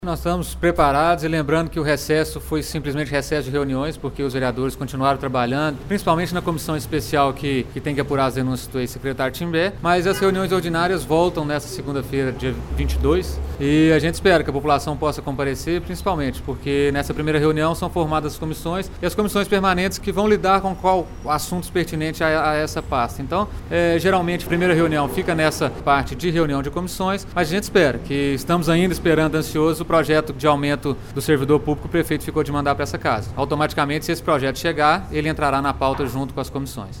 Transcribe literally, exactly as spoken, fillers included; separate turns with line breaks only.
Nós estamos preparados e lembrando que o recesso foi simplesmente recesso de reuniões, porque os vereadores continuaram trabalhando, principalmente na comissão especial que, que tem que apurar as denúncias do ex-secretário Timbé, mas as reuniões ordinárias voltam nessa segunda-feira, dia vinte e dois, e a gente espera que a população possa comparecer, principalmente porque nessa primeira reunião são formadas as comissões e as comissões permanentes que vão lidar com qual assuntos pertinentes a, a essa pasta. Então, é, geralmente a primeira reunião fica nessa parte de reunião de comissões, mas a gente espera, que estamos ainda esperando ansioso o projeto de aumento do servidor público, o prefeito ficou de mandar para essa casa. Automaticamente, se esse projeto chegar, ele entrará na pauta junto com as comissões.